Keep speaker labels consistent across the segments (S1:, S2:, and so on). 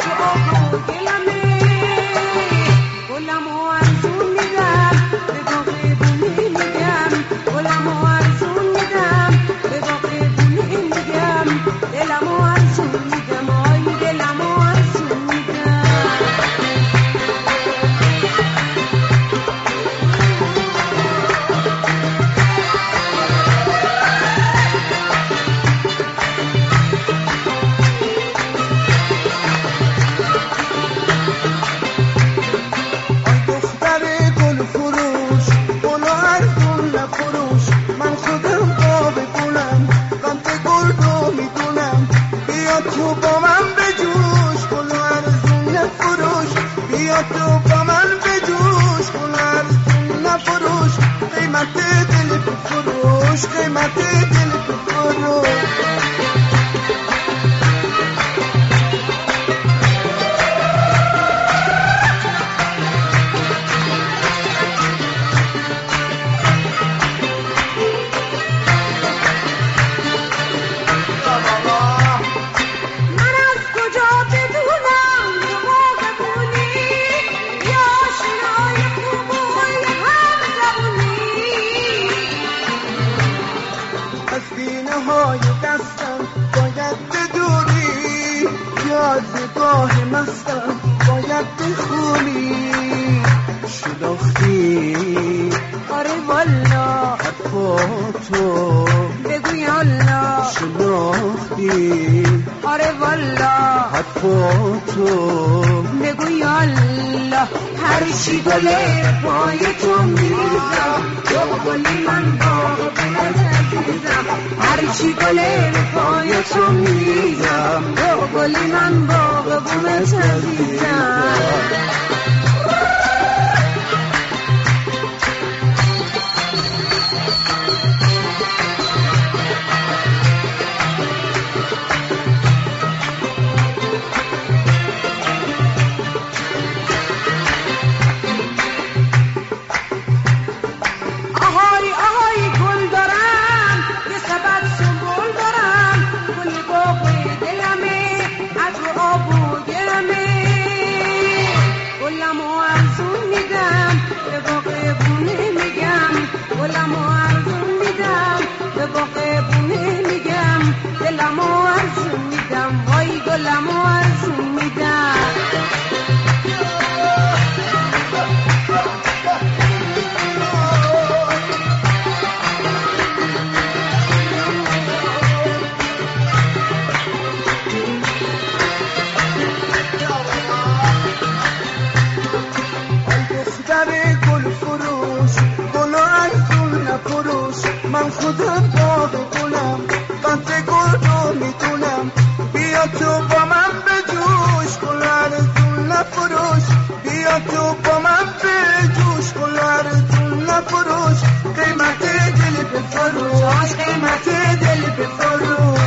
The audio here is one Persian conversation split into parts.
S1: یادگاه مستم باید بخونی شناختی
S2: آره والا
S1: حرفاتو
S2: بگوی الله
S1: شناختی
S2: آره والا
S1: حرفاتو
S2: بگوی الله هر چی گله پای تو میریزم تو گلی من باغ بلد عزیزم هر چی گله پای تو میریزم تو گلی من باغ بلد عزیزم
S1: من خودم باغ گلم قطع گل رو میدونم بیا تو با من به جوش گلرتون نفروش بیا تو با من به جوش گلرتون نفروش قیمت دل بفروش قیمت دل بفروش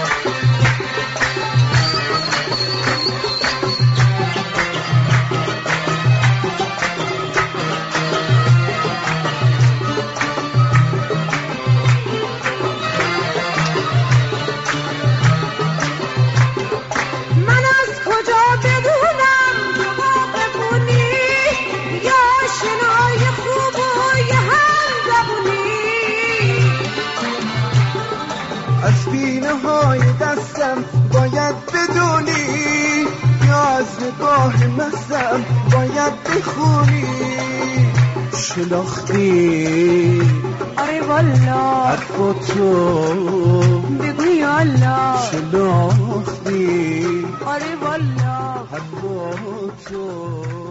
S1: از بینه های دستم باید بدونی یا از نگاه مستم باید بخونی شناختی
S2: آره والا
S1: حرفاتو
S2: بگوی الله
S1: شناختی
S2: آره والا
S1: حرفاتو